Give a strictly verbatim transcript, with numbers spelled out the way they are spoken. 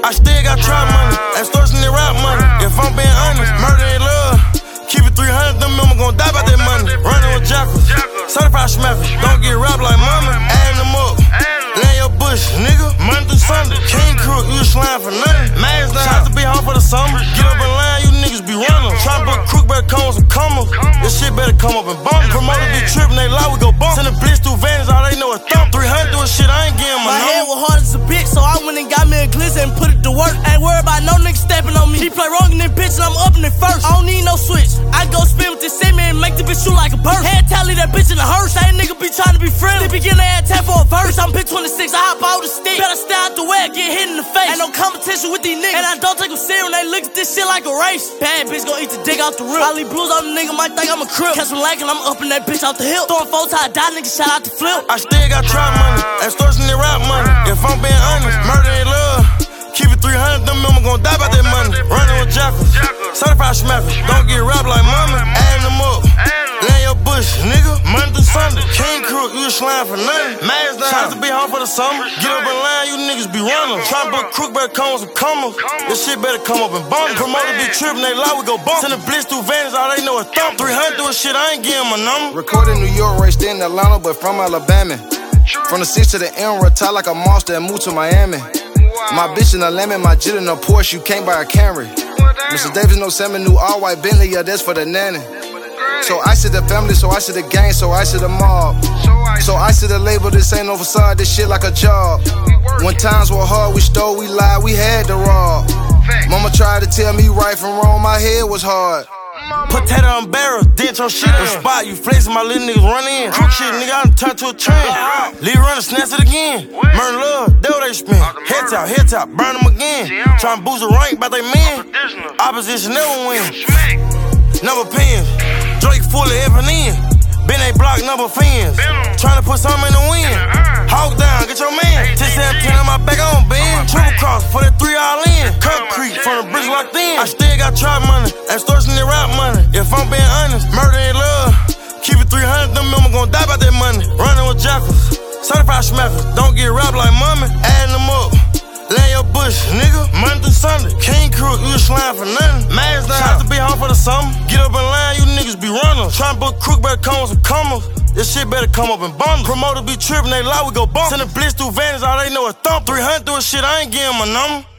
I still got trap money, extortion and rap money. If I'm being honest, murder ain't love. Keep it three hundred, them members gon' die by that money. Running with jackals, certified schmackers. Don't get robbed like mama, adding them up. Lay your bush, nigga, Monday through Sunday. King Crook, you a slime for nothing. Mags down, shots to be home for the summer. Get up in line, you niggas be running. Try to book Crook, better come with some commas. This shit better come up and bump. Promoters be trippin', they lie, we go bump. Send a blitz through Vans, all they know is thump. three hundred doing shit, I ain't getting my My number. head was hard as a bitch, so I went and got me a glizzy and put it to work. Ain't worried about no nigga stepping on me. He play wrong in this bitch and I'm up in it first. I don't need no switch. I go spin with this segment and make the bitch shoot like a bird. Head tally that bitch in the hearse. That nigga be trying to be friendly. They begin to add ten for a verse. I'm bitch twenty-six, I hop out the stick. Better stay out the way, I get hit in the face. Ain't no competition with these niggas. And I don't take them serious when they look at this shit like a race. Bad bitch gon' eat the dick out the rip. I leave blues on the nigga, might think I'm a crip. Catch some lacking, I'm up in that bitch out the hill. Throwing four tie die, nigga, shout out to Flip. I still got trap money, extortion and rap money. If I'm being honest, murder ain't love. Keep it three hundred, them members gon' die by that money. Running with jackals, certified schmackers. Don't get robbed like mama, adding them up. Lay your bush, nigga, Monday through Sunday. King Crook, you a slime for nothing. Mags down, shots to be home for the summer. Get up in line, you niggas be running. Try to book Crook, better come with some commas. This shit better come up and bump. Promoters be trippin', they lie, we go bump. Send a blitz through Vans, all they know is thump. three hundred doing shit, I ain't getting my number. Recorded in New York, raised in Atlanta, but from Alabama. From the six to the M, retire like a monster and move to Miami. My bitch in a lemon, my jet in a Porsche, you can't buy a Camry. Mister Davis, no salmon, new all white Bentley, yeah, that's for the nanny. So I see the family, so I see the gang, so I see the mob. So I see the label, this ain't no facade, this shit like a job. When times were hard, we stole, we lied, we had to rob. Mama tried to tell me right from wrong, my head was hard. Potato on barrel, dent your shit on spot. You flexin', my little niggas run in. Crook shit, nigga, I done turned to a trend. Leave running, snatch it again. Murder love, that what they spin. Head top, head top, burn them again. Tryna boost the rank by they men. Opposition never win. Number pins, Drake full of F and N. Been a block, number fins. Tryna put something in the wind. Hawk down, get your man. ten seventeen on my back, on bend. Triple cross for that three all in. Concrete from the bridge locked in. I still got trap money, extortion and rap money. If I'm being honest, murder ain't love. Keep it three hundred, them members gon' die by that money. Running with jackals, certified schmackers. Don't get robbed like mama, adding them up. Lay your bush, nigga, Monday through Sunday. King Crook, you a slime for nothing. Mags down, shots to be home for the summer. Get up in line, you niggas be running. Try to book Crook, better come with some commas. This shit better come up and bundle. Promoters be trippin', they lie, we go bump. Send a blitz through Vans, all they know is thump. three hundred doing shit, I ain't getting my number.